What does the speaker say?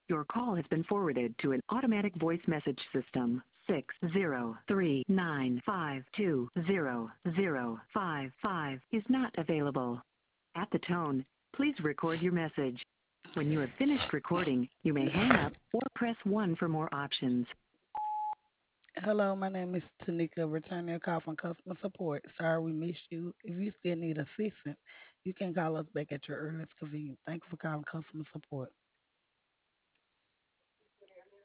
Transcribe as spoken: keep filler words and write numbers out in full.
Your call has been forwarded to an automatic voice message system. Six zero three nine five two zero zero five five is not available. At the tone, please record your message. When you have finished recording, you may hang up or press one for more options. Hello, my name is Tanika. Returning your call from customer support. Sorry we missed you. If you still need assistance, you can call us back at your earliest convenience. Thank you for calling customer support.